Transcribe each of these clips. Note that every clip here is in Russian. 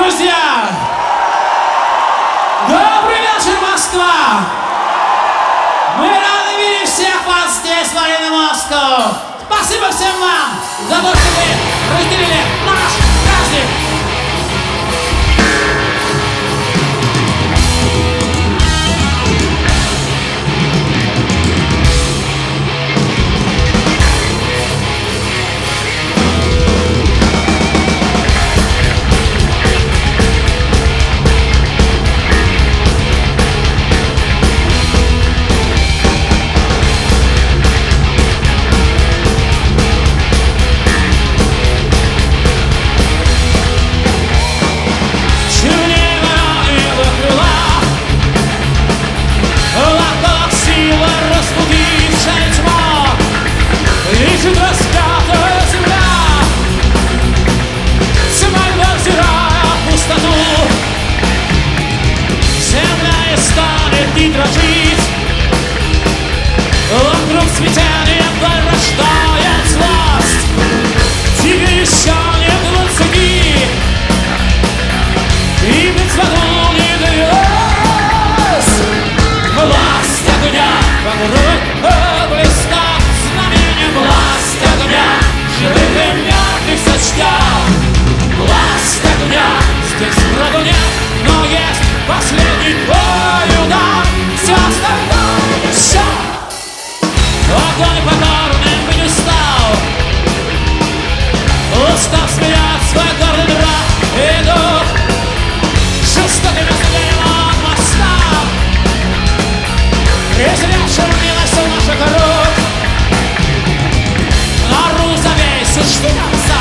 друзья! Добрый вечер, Москва! Мы рады видеть всех вас здесь, в арене Москва! Спасибо всем вам за то, что вы разделили наш праздник! И дрожит вокруг цветения порождает злость. Тебе еще не 20, и быть в аду не довелось. Власть огня покроет близко знамение. Власть огня живых и мертвых сочтет. Власть огня здесь врагу нет, но есть последний твой удар. Все остальное еще огонь покорным бы не стал. Устав смеять свой гордый драк и дух жестокими зверем он восстал. И зря шумилась у наших рук. Нару завесишь до конца.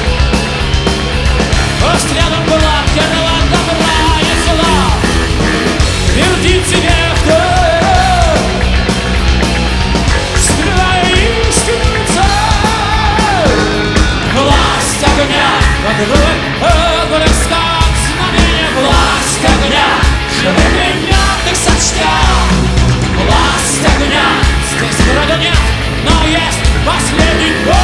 Пусть рядом была первого добра и зла. Твердит тебе покрой блеском знамения. Власть огня живых и мертвых сочтет. Власть огня здесь врага нет, но есть последний.